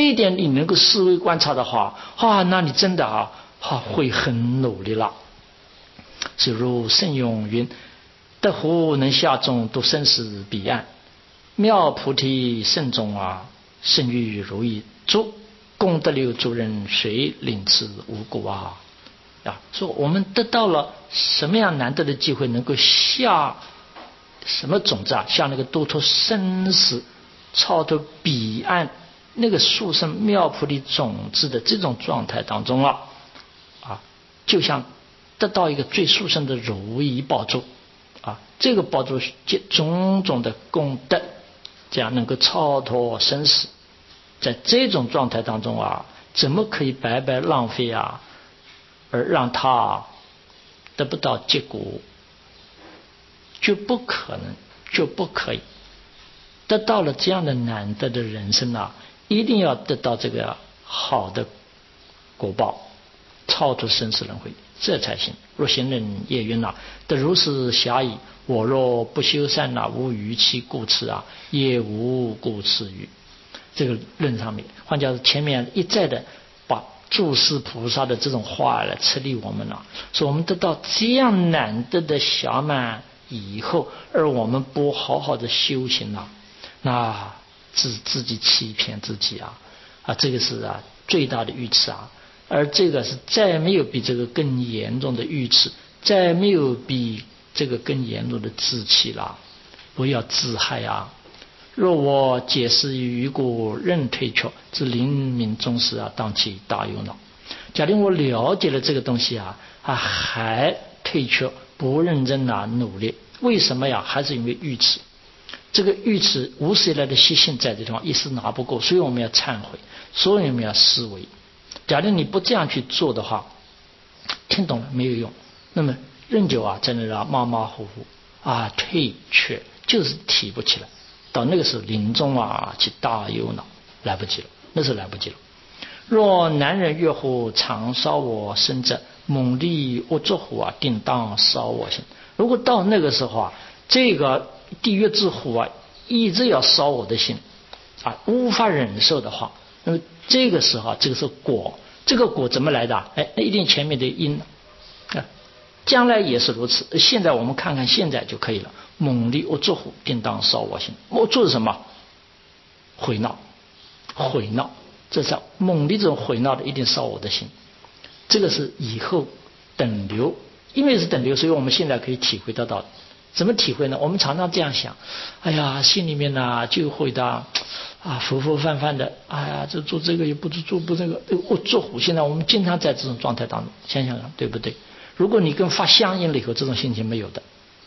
这一点你能够思维观察的话，那你真的会很努力了。是如圣咏云：得乎能下众度生死彼岸，妙菩提圣众圣欲如意诸功德流诸人，谁领此无故说我们得到了什么样难得的机会，能够下什么种子下那个度脱生死超脱彼岸那个殊胜妙菩提种子的这种状态当中就像得到一个最殊胜的如意宝珠这个宝珠结种种的功德，这样能够超脱生死。在这种状态当中怎么可以白白浪费而让他得不到结果？就不可能，就不可以。得到了这样的难得的人生一定要得到这个好的果报，超脱生死轮回，这才行。若行人也云得如是暇矣，我若不修善无余其故此也无故此语。这个论上面，换句话说，前面一再的把诸世菩萨的这种话来刺激我们说我们得到这样难得的暇满以后，而我们不好好的修行那自己欺骗自己这个是最大的愚痴而这个是再没有比这个更严重的愚痴，再没有比这个更严重的自欺了。不要自害若我解释于故，任退却，至临命终时当其大忧恼。假定我了解了这个东西还退却，不认真努力，为什么还是因为愚痴。这个愚痴无始以来的习性在这地方一时拿不够，所以我们要忏悔，所以我们要思维。假定你不这样去做的话，听懂了没有用，那么仍旧在那马马虎虎退却，就是提不起来。到那个时候临终其大忧恼，来不及了，那是来不及了。若男人越乎常烧我身者，猛力恶作虎定当烧我心。如果到那个时候这个地狱之虎一直要烧我的心无法忍受的话，那么这个时候这个是果，这个果怎么来的那一定前面的因将来也是如此。现在我们看看现在就可以了。猛力恶作虎定当烧我心，我做的什么？毁闹，这是猛力这种毁闹的一定烧我的心。这个是以后等流，因为是等流，所以我们现在可以体会得到。怎么体会呢？我们常常这样想，心里面就会的浮浮泛泛的，这做这个也不做不这个，恶作虎。现在我们经常在这种状态当中，想想看对不对？如果你跟发相应了以后，这种心情没有的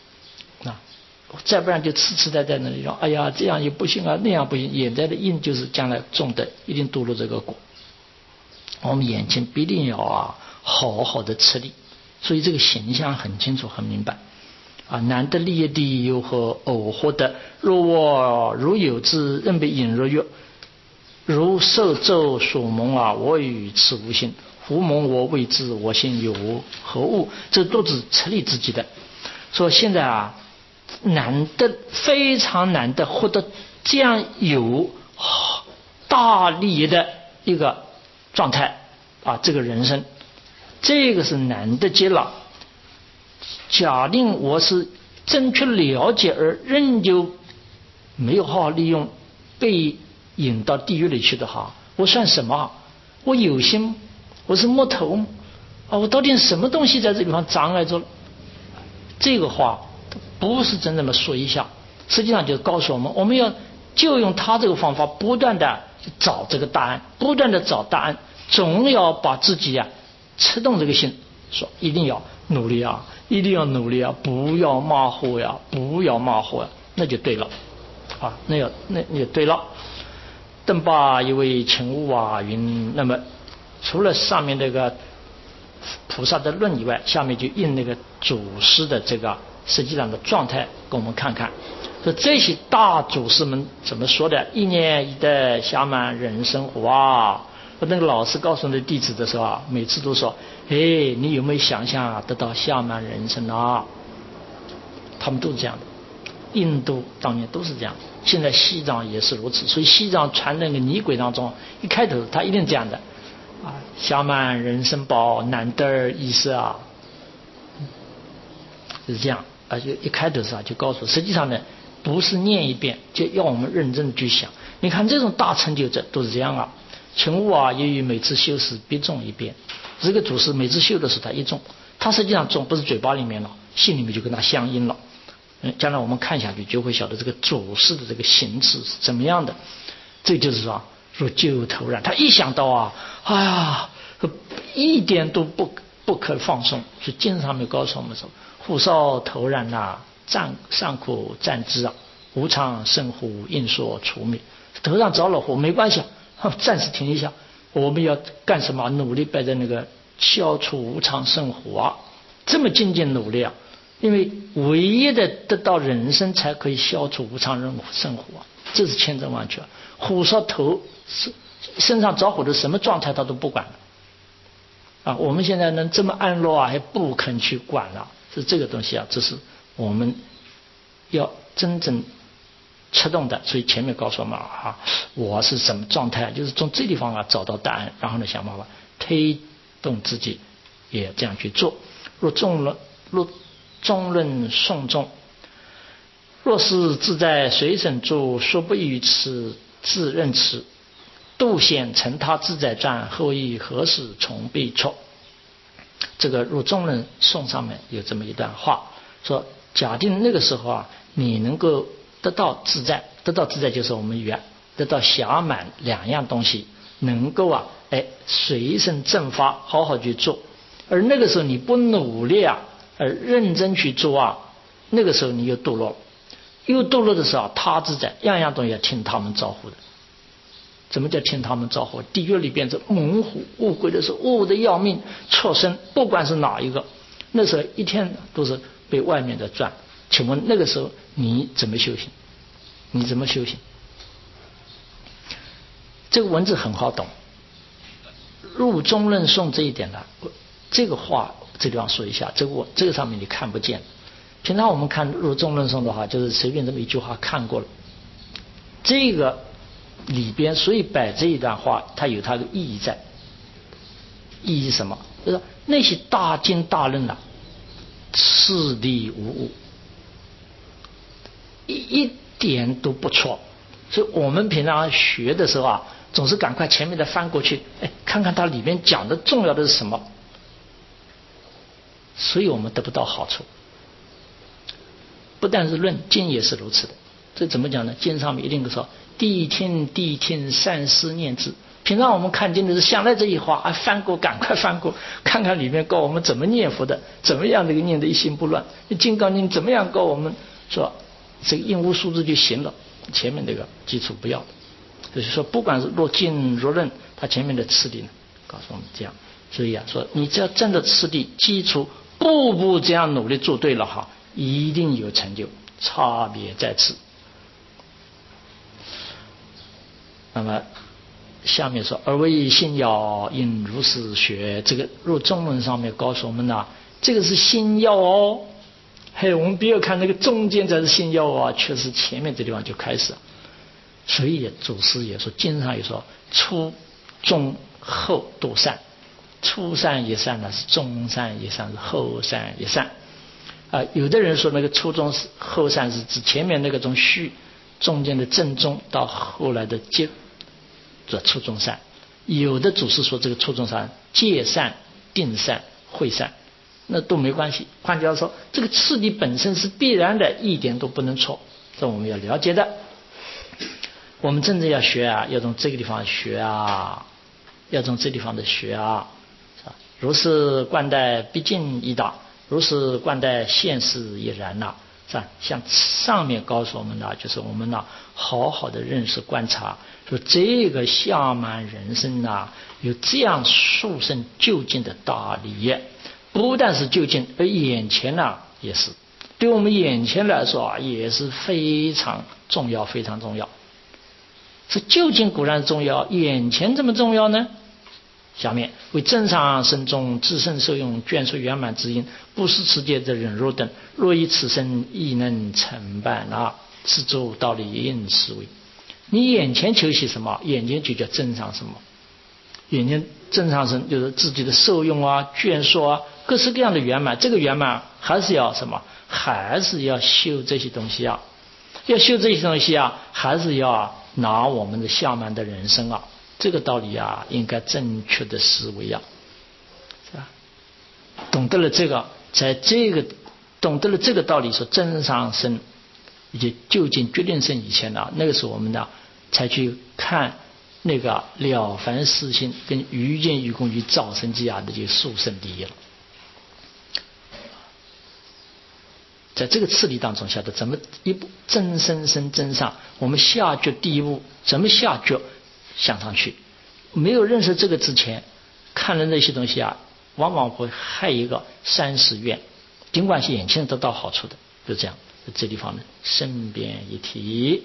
再不然就痴呆在那里说这样也不行那样不行。眼在的因就是将来种的一定堕入这个果，我们眼前必定要好好的吃力。所以这个形象很清楚很明白难得利益地又何偶获得？若我如有之，任被引入曰：如受咒所蒙我与此无心，胡蒙我未知，我心有何物？这都是吃力自己的。说现在难得，非常难得获得这样有大利益的一个状态这个人生，这个是难得极了。假定我是正确了解而仍旧没有好好利用，被引到地狱里去的话，我算什么？我有心？我是摸头我到底什么东西在这地方障碍着了？这个话不是真正的说一下，实际上就告诉我们，我们要就用他这个方法，不断的找这个答案，不断的找答案，总要把自己吃动这个心，说一定要努力一定要努力不要马虎不要马虎那就对了那就对了。邓巴一位请悟云，那么除了上面这个菩萨的论以外，下面就印那个祖师的这个实际上的状态给我们看看。说这些大祖师们怎么说的？一年一代暇满人生活那个老师告诉那弟子的时候每次都说你有没有想象得到暇满人生他们都是这样的。 印度当年都是这样，现在西藏也是如此。所以西藏传那个仪轨当中，一开头他一定这样的啊，暇满人参宝，难得一色啊，就是这样。而且一开头就告诉，实际上呢，不是念一遍，就要我们认真的去想。你看这种大成就者都是这样啊。请勿啊，由于每次修时必诵一遍，这个祖师每次修的时候他一诵，他实际上诵不是嘴巴里面了，心里面就跟他相应了。将来我们看下去就会晓得这个祖师的这个形式是怎么样的。这就是说如就头然，他一想到啊，哎呀，一点都不可放松。所以经上面告诉我们说，虎烧头然呐，上苦暂之啊，无常生乎应说除灭。头上着了火没关系，暂时停一下，我们要干什么？努力摆在那个消除无常生火啊，这么精进努力啊。因为唯一的得到人生才可以消除无常生火，这是千真万确。虎烧头身上着火的什么状态他都不管了啊！我们现在能这么安乐啊，还不肯去管了，是这个东西啊，这是我们要真正吃动的。所以前面告诉我们啊，我是什么状态，就是从这地方啊找到答案，然后呢想办法推动自己也这样去做。若中论诵众，若是自在随身住，说不于此自认此，度显成他自在传，后以何时从必错。这个入中论颂上面有这么一段话，说假定那个时候啊，你能够得到自在，得到自在就是我们缘，得到暇满两样东西，能够啊随身正发，好好去做。而那个时候你不努力啊，而认真去做啊，那个时候你又堕落了。又堕落的时候，他自在，样样东西要听他们招呼的。怎么叫听他们招呼？地狱里边这猛虎乌龟的时候，饿得要命，畜生不管是哪一个，那时候一天都是被外面的转。请问那个时候你怎么修行？你怎么修行？这个文字很好懂。入中论颂这一点呢，这个话这地方说一下，这个上面你看不见。平常我们看入中论颂的话，就是随便这么一句话看过了。这个里边所以摆这一段话，它有它的意义在。意义是什么？就是那些大经大论啊，次第无误，一点都不错。所以我们平常学的时候啊，总是赶快前面的翻过去，看看它里面讲的重要的是什么，所以我们得不到好处。不但是论，经也是如此的。这怎么讲呢？经上面一定说谛听善思念之。平常我们看经的是想来这一话，翻过赶快翻过，看看里面告我们怎么念佛的，怎么样这个念的一心不乱。金刚经怎么样告我们说这个应无数字就行了，前面这个基础不要的。就是说不管是若经若论，它前面的次第呢告诉我们这样。所以啊，说你只要真的次第基础步步这样努力做对了哈，一定有成就，差别在此。那么下面说，而为心要应如是学，这个入中文上面告诉我们呢，这个是心要哦。我们不要看那个中间才是心要啊，确实前面这地方就开始了。所以祖师也说，经上也说，初中后都善，初善也善呢，是中善也善，是后善也善。有的人说那个初中后善是指前面那个从虚中间的正中到后来的接，这初中善。有的祖师说这个初中善戒善、定善、慧善，那都没关系。换句话说，这个次第本身是必然的，一点都不能错，这我们要了解的。我们真正要学啊，要从这个地方学啊，要从这地方的学啊。如是观待毕竟一大，如是观待现实亦然呐。像上面告诉我们的，就是我们好好的认识观察，说这个暇满人生有这样殊胜究竟的大理，不但是究竟，而眼前也是对我们眼前来说也是非常重要，非常重要。是究竟固然重要，眼前这么重要呢？ 下面为正常身中自身受用眷属圆满之因，不是持戒的忍辱等，若以此身亦能成办啊，此诸道理应思维。你眼前求习什么？眼前就叫正常什么？眼前正常身就是自己的受用啊、眷属啊，各式各样的圆满。这个圆满还是要什么？还是要修这些东西啊。要修这些东西啊，还是要拿我们的下面的人生啊，这个道理啊，应该正确的思维啊，是吧？懂得了这个，在这个懂得了这个道理，说真上身以及究竟决定身以前呢，那个时候我们呢才去看那个了凡四心跟于见于功于造生机啊的这个殊胜第一了。在这个次第当中晓得怎么一步真身身真上，我们下决第一步怎么下决向上去。没有认识这个之前，看了那些东西啊，往往会害一个30愿，尽管是眼前得到好处的，就这样。这地方呢，身边一提，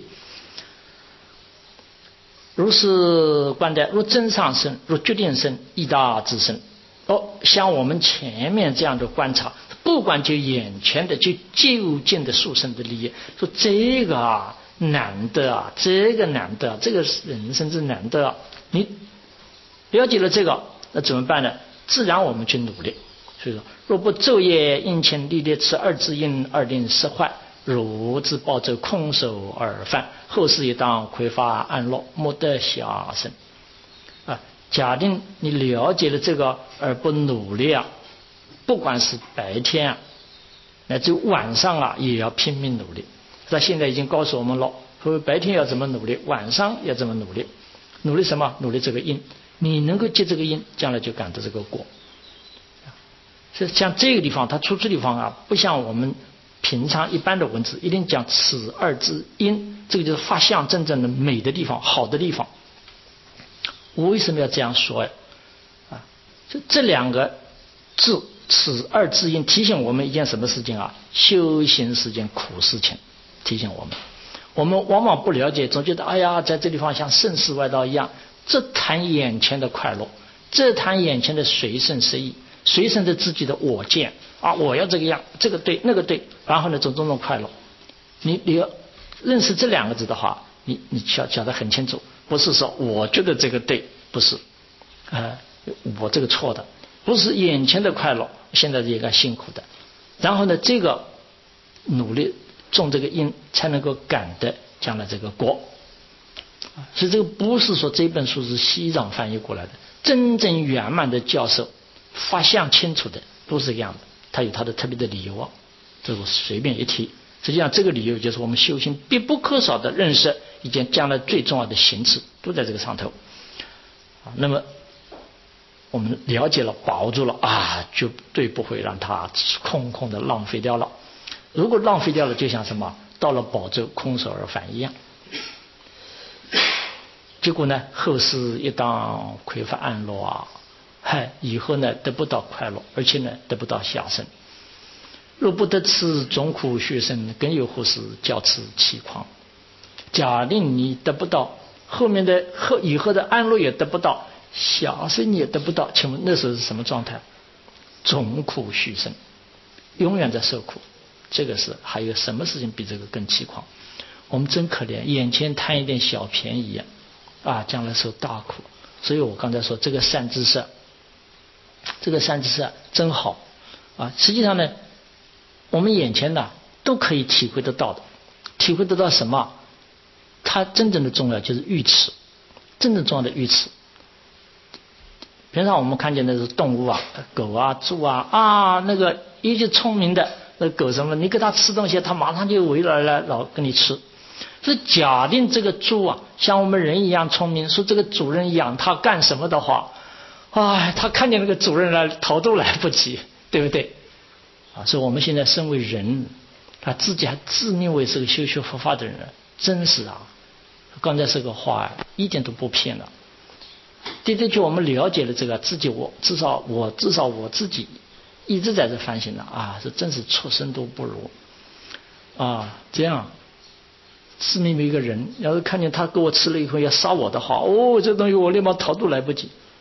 如是观待，若真上身，若决定身，亦大自身。像我们前面这样的观察，不管就眼前的就究竟的殊胜的利益，说这个啊难得啊，这个难得，这个人生之难得啊，你了解了这个，那怎么办呢？自然我们去努力。所以说，若不昼夜殷勤历练，此二之因，二定失坏，如之暴走空手而犯，后世也当匮乏安乐，莫得下生啊。假定你了解了这个而不努力啊，不管是白天啊，乃至晚上啊，也要拼命努力。他现在已经告诉我们了，说白天要怎么努力，晚上要怎么努力。努力什么？努力这个因。你能够接这个因，将来就感到这个果。是像这个地方，它出处地方啊，不像我们平常一般的文字，一定讲此二之因，这个就是发相真正的美的地方，好的地方。我为什么要这样说呀？就这两个字，此二之因，提醒我们一件什么事情啊？修行是件苦事情，提醒我们。我们往往不了解，总觉得哎呀，在这地方像盛世外道一样，这谈眼前的快乐，这谈眼前的随顺随意，随顺着自己的我见啊，我要这个样，这个对，那个对，然后呢，种种快乐。你要认识这两个字的话，你晓得很清楚，不是说我觉得这个对，不是，我这个错的，不是眼前的快乐，现在应该辛苦的，然后呢，这个努力种这个因，才能够感得将来这个果。所以这个不是说这本书是西藏翻译过来的，真正圆满的教授发相清楚的都是这样的，他有他的特别的理由啊，这我随便一提。实际上这个理由就是我们修行必不可少的认识一件将来最重要的行持，都在这个上头。那么我们了解了把握住了啊，绝对不会让它空空的浪费掉了。如果浪费掉了，就像什么到了宝州空手而返一样。结果呢，后世一当匮乏安乐啊，以后呢得不到快乐，而且呢得不到下生。若不得此种苦学生，更有何事教此凄狂？假定你得不到后面的以后的安乐也得不到，下生也得不到，请问那时候是什么状态？种苦续生，永远在受苦。这个是还有什么事情比这个更凄狂？我们真可怜，眼前贪一点小便宜啊，将来受大苦。所以我刚才说这个善知识，这个善知识真好啊！实际上呢，我们眼前呢都可以体会得到的，体会得到什么？它真正的重要就是愚痴，真正重要的愚痴。平常我们看见的是动物啊，狗啊、猪啊，那个一些聪明的那狗什么，你给它吃东西，它马上就围来老跟你吃。是假定这个猪啊，像我们人一样聪明，说这个主人养它干什么的话，它看见那个主人来逃都来不及，对不对？所以我们现在身为人，自己还自命为是个修学佛法的人，真是啊，刚才这个话一点都不骗了。就我们了解了这个自己，至少我自己一直在这反省了这真是畜生都不如这样自命为一个人，要是看见他给我吃了以后要杀我的话，这东西我连忙逃都来不及。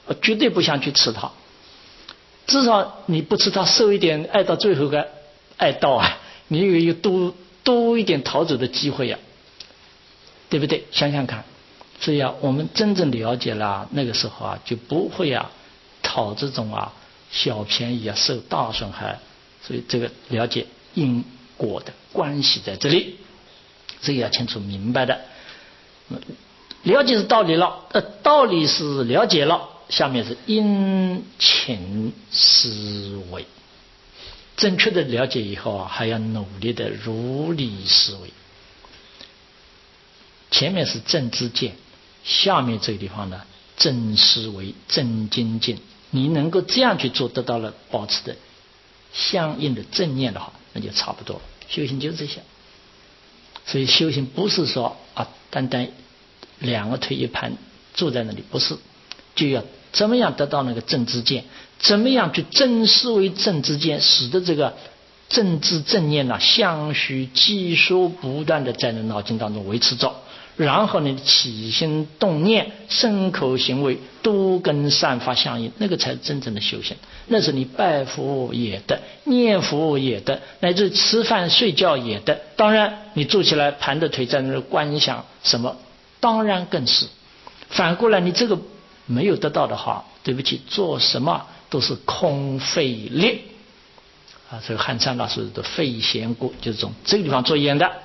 绝对不想去吃它。至少你不吃它，受一点爱到最后个爱到啊，你有一个多一点逃走的机会呀，对不对？想想看。所以我们真正了解了那个时候就不会讨这种小便宜受大损害。所以这个了解因果的关系在这里，这个要清楚明白的。了解是道理了，道理是了解了，下面是因情思维。正确的了解以后还要努力的如理思维。前面是正知见，下面这个地方呢，正思维、正精进。你能够这样去做，得到了保持的相应的正念的话，那就差不多了。修行就是这些。所以修行不是说单单两个腿一盘坐在那里，不是，就要怎么样得到那个正知见，怎么样去正思维正知见，使得这个正知正念相续积疏不断的在那脑筋当中维持着。然后呢，起心动念、身口行为都跟善法相应，那个才是真正的修行。那是你拜佛也得，念佛也得，乃至吃饭睡觉也得。当然你坐起来盘着腿在那观想什么，当然更是。反过来你这个没有得到的话，对不起，做什么都是空费力这个汉参老师的费贤故就是从这个地方做演的。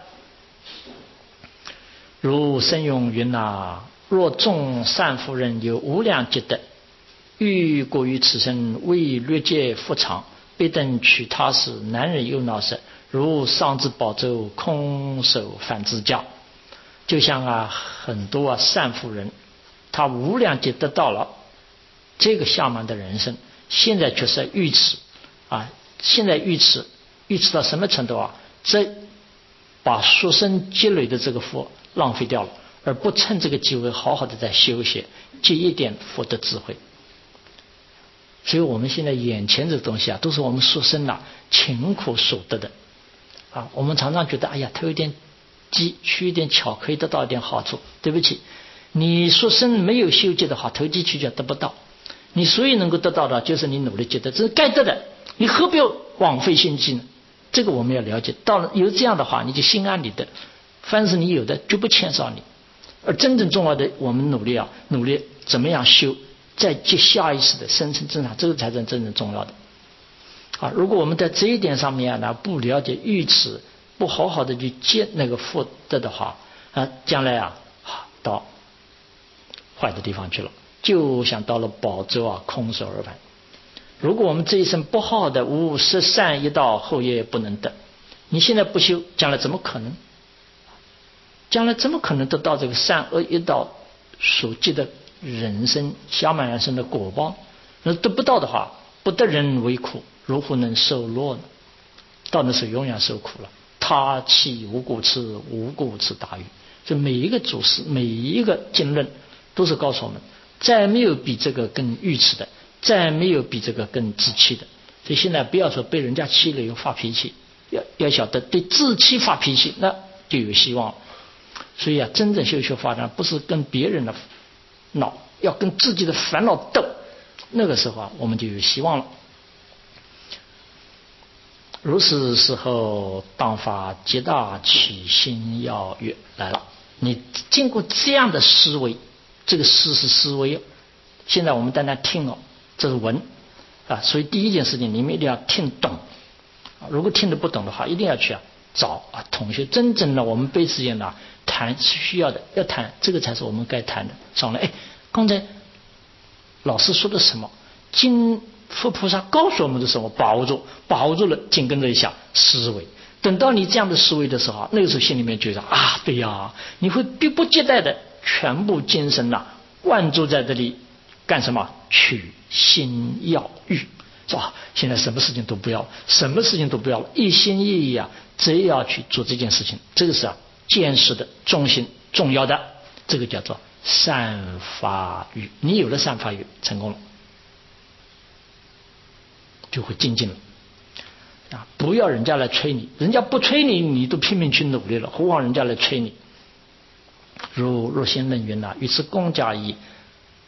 如申永云若众善夫人有无量积德，欲过于此生为略界复偿，必等取他时，男人又恼色，如上至宝洲空手反自家。就像很多善夫人，他无量劫得到了这个下面的人生，现在却是愚痴现在愚痴到什么程度这把xuất生积累的这个福浪费掉了，而不趁这个机会好好的在修学，积一点福的智慧。所以我们现在眼前这东西都是我们xuất生勤苦所得的我们常常觉得投一点机取一点巧可以得到一点好处，对不起，你xuất生没有修积的话，投机取巧得不到。你所以能够得到的就是你努力积德，这是该得的，你何必要枉费心机呢？这个我们要了解，到了有这样的话，你就心安理得，凡是你有的绝不欠少你。而真正重要的，我们努力怎么样修，再接下意识的生成正常，这个才是真正重要的如果我们在这一点上面不了解愚痴，不好好的去接那个福德的话将来到坏的地方去了，就像到了宝洲空手而返。如果我们这一生不好的无十善一道，后业不能得。你现在不修，将来怎么可能？将来怎么可能得到这个善恶一道所记的人生下满人生的果报？那得不到的话，不得人为苦，如何能受乐呢？到那时候永远受苦了。他弃无故痴，无故痴大愚。这每一个祖师，每一个经论都是告诉我们，再没有比这个更愚痴的，再没有比这个更自欺的。所以现在不要说被人家欺了又发脾气，要晓得对自欺发脾气，那就有希望了。所以真正修学发展不是跟别人的闹，要跟自己的烦恼斗，那个时候我们就有希望了。如是时候，当发极大起心要悦来了。你经过这样的思维，这个思是思维现在我们单单听这是闻所以第一件事情你们一定要听懂如果听得不懂的话，一定要去找同学。真正的我们辈之间谈是需要的，要谈这个才是我们该谈的。上来刚才老师说的什么，经佛菩萨告诉我们的什么，把握住了，紧跟着一下思维。等到你这样的思维的时候，那个时候心里面觉得对呀，你会迫不及待的全部精神灌注在这里干什么？取心要欲，说现在什么事情都不要，什么事情都不要了，一心一意只要去做这件事情。这个是见识的中心，重要的，这个叫做善法欲。你有了善法欲，成功了，就会精进了不要人家来催你，人家不催你，你都拼命去努力了，何况人家来催你。如若先论云于此公家矣，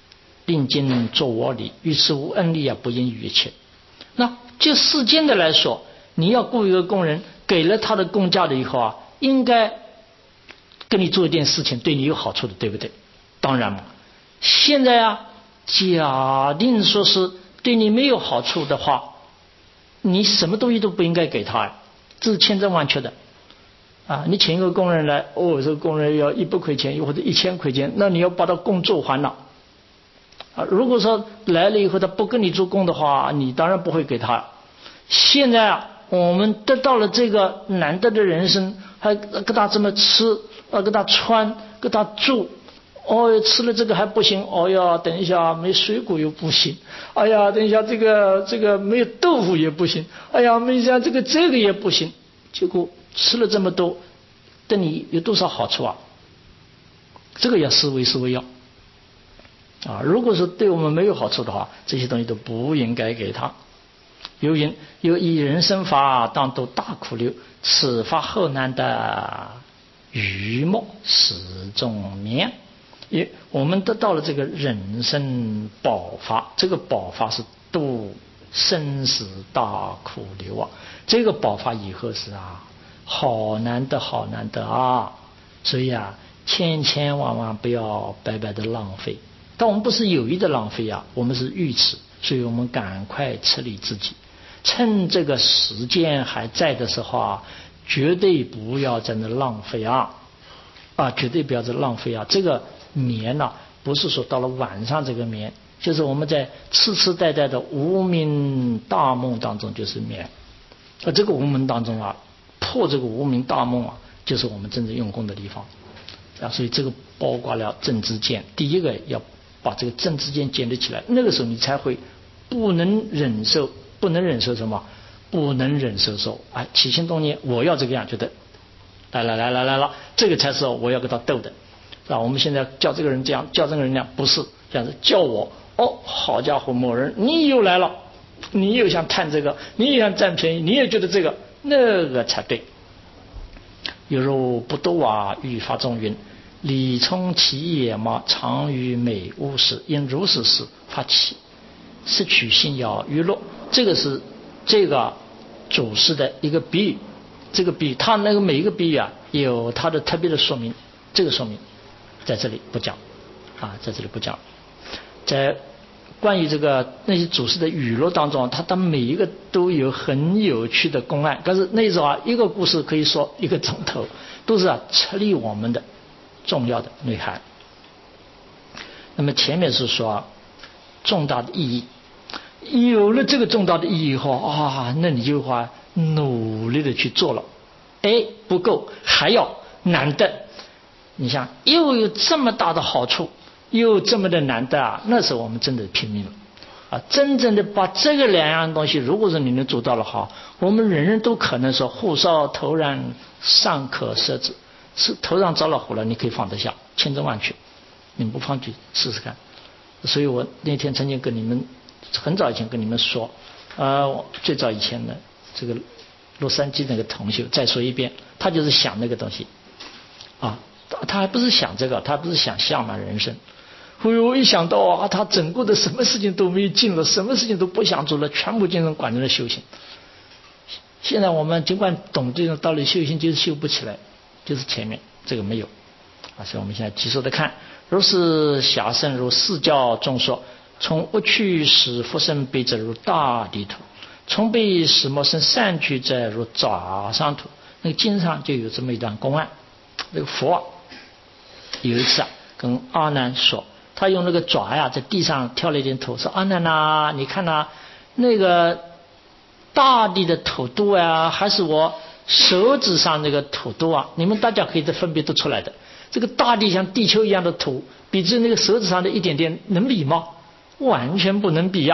并今作我理，于是无恩利不应于切。那就世间的来说，你要雇一个工人，给了他的工价了以后应该跟你做一件事情，对你有好处的，对不对？当然嘛。现在假定说是对你没有好处的话，你什么东西都不应该给他，这是千真万确的你请一个工人来，这个工人要100块钱或者1000块钱，那你要把他工做完了如果说来了以后他不跟你做工的话，你当然不会给他。现在我们得到了这个难得的人生，还给他这么吃给他穿，给他住吃了这个还不行，等一下没水果又不行，等一下这个没有豆腐也不行，没想这个也不行，结果吃了这么多，对你有多少好处这个要思维要如果是对我们没有好处的话，这些东西都不应该给他。有云：有以人生法，当度大苦流，此法后难的愚莫始终免。我们得到了这个人生宝法，这个宝法是度生死大苦流这个宝法以后是好难得所以千万不要白白的浪费。但我们不是有意的浪费我们是愚痴，所以我们赶快处理自己，趁这个时间还在的时候绝对不要在那浪费绝对不要在浪费这个眠不是说到了晚上这个眠，就是我们在痴痴呆呆的无明大梦当中就是眠这个无明当中破这个无明大梦就是我们真正用功的地方所以这个包括了正知见。第一个要把这个正知见建立起来，那个时候你才会不能忍受什么？不能忍受说起心动念我要这个样，觉得来了，这个才是我要跟他斗的我们现在叫这个人这样，叫这个人那样，不是这样子叫我好家伙，某人你又来了，你又想贪这个，你又想占便宜，你也觉得这个那个才对。有如不度欲发中云：理从其也嘛，常于美物时，因如是事发起，失取心要娱乐。这个是这个祖师的一个比喻，这个比喻他那个每一个比喻有他的特别的说明，这个说明在这里不讲在这里不讲。在关于这个那些祖师的语录当中，他每一个都有很有趣的公案，但是那种一个故事可以说1个钟头，都是处理我们的重要的内涵。那么前面是说重大的意义，有了这个重大的意义以后那你就努力的去做了，不够还要难得。你想又有这么大的好处，又这么的难得那时候我们真的拼命了真正的把这个2样东西，如果是你能做到了我们人人都可能说火烧头然尚可摄之，是头上着了火了，你可以放得下，千真万确，你们不放去试试看。所以我那天曾经跟你们很早以前跟你们说最早以前的这个洛杉矶那个同学，再说一遍，他就是想那个东西他还不是想这个，他不是想向满人生。我一想到他整个的什么事情都没有尽了，什么事情都不想做了，全部精神管在了修行。现在我们尽管懂这种道理，修行就是修不起来，就是前面这个没有所以我们现在继续的看。如是下生如四教中说，从恶趣使复生悲者如大地土，从悲使莫生善趣者如爪上土。那个经上就有这么一段公案。那个佛有一次跟阿难说，他用那个爪在地上挑了一点土，说阿难你看那个大地的土多还是我手指上那个土多你们大家可以分别得出来的。这个大地像地球一样的土，比之那个手指上的一点点能比吗？完全不能比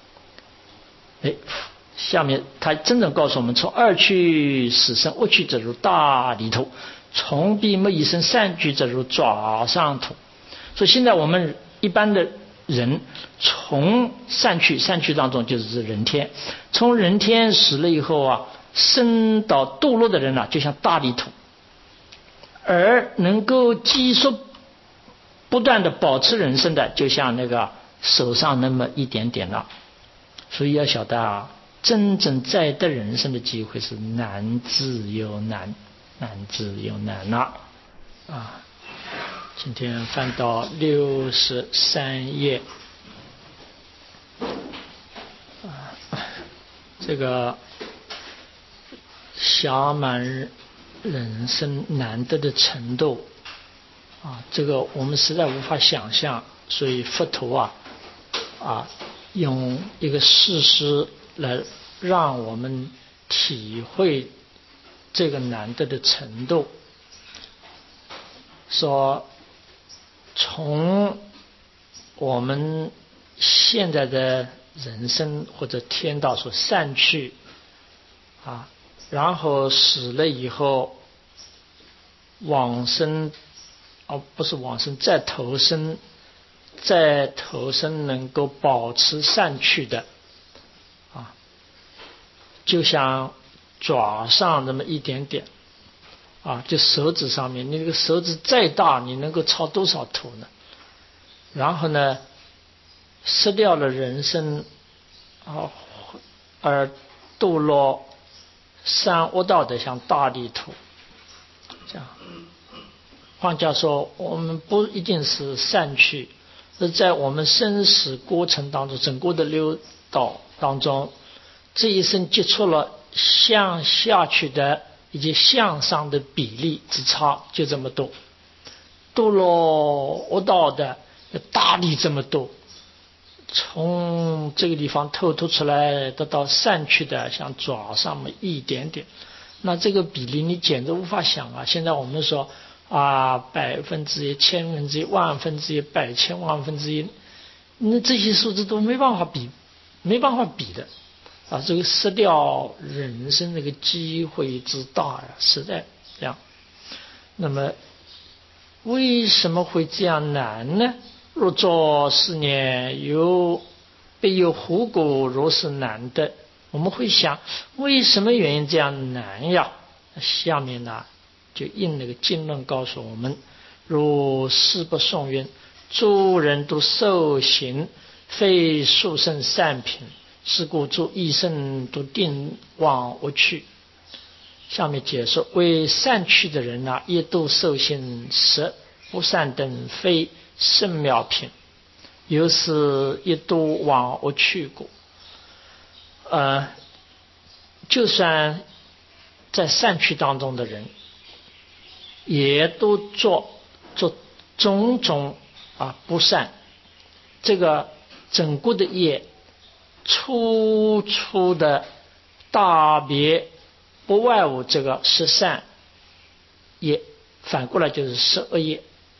下面他真正告诉我们，从恶趣使生恶趣者如大地土，从悲莫以生善趣者如爪上土。所以现在我们一般的人从善趣当中就是人天，从人天死了以后升到堕落的人就像大地土，而能够积束不断的保持人生的就像那个手上那么一点点了。所以要晓得啊，真正在得人生的机会是难之又难，难之又难了啊！今天翻到63页这个暇满人生难得的程度啊，这个我们实在无法想象，所以佛陀用一个事实来让我们体会这个难得的程度。说从我们现在的人生或者天道所散去然后死了以后往生不是往生，再投生能够保持散去的就像爪上那么一点点就手指上面，你那个手指再大，你能够超多少头呢？然后呢，失掉了人生而堕落三恶道的，像大地土这样。换句话说，我们不一定是散去，是在我们生死过程当中，整个的六道当中，这一生接触了向下去的以及向上的比例之差就这么多，堕落恶道的大力这么多，从这个地方透出来得到散去的像爪上面一点点，那这个比例你简直无法想啊！现在我们说100%、1000%、10000%、100,000万分之一，那这些数字都没办法比的这个失掉人生那个机会之大实在这样。那么为什么会这样难呢？若作4年必有虎果如是难的。我们会想，为什么原因这样难呀？下面呢就印那个经论告诉我们，如是不颂云：诸人都受行，非殊胜善品，是故诸一生都定往无去。下面解说，为善趣的人也都受行实不善等非圣妙品，有时也都往无去过。就算在善趣当中的人，也都做种种不善，这个整个的业粗的大别不外乎这个十善业，反过来就是12业。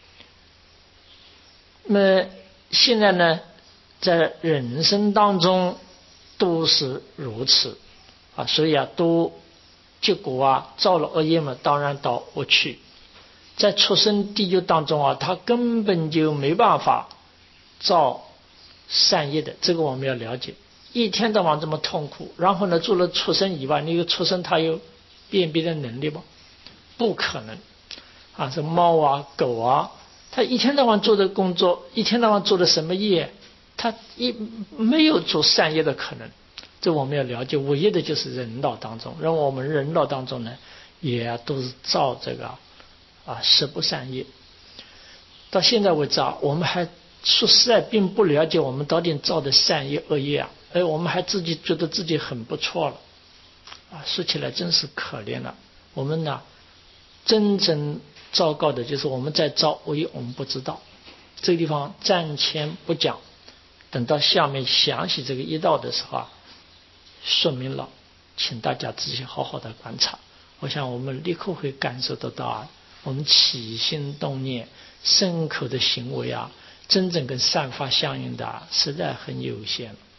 那么现在呢，在人生当中都是如此所以都结果造了恶业嘛，当然到无去。在畜生地狱当中他根本就没办法造善业的，这个我们要了解。一天到晚这么痛苦，然后呢，除了畜生以外，那个畜生他有辨别的能力吗？不可能这猫狗他一天到晚做的工作，一天到晚做的什么业，他没有做善业的可能。这我们要了解。唯一的就是人道当中，让我们人道当中呢，也都是造这个十不善业。到现在为止我们还说实在并不了解我们到底造的善业恶业我们还自己觉得自己很不错了说起来真是可怜了。我们呢，真正糟糕的就是我们在造恶业，我们不知道。这个地方暂且不讲，等到下面详细这个一道的时候说明了，请大家仔细好好的观察。我想我们立刻会感受得到我们起心动念身口的行为真正跟善法相应的实在很有限了。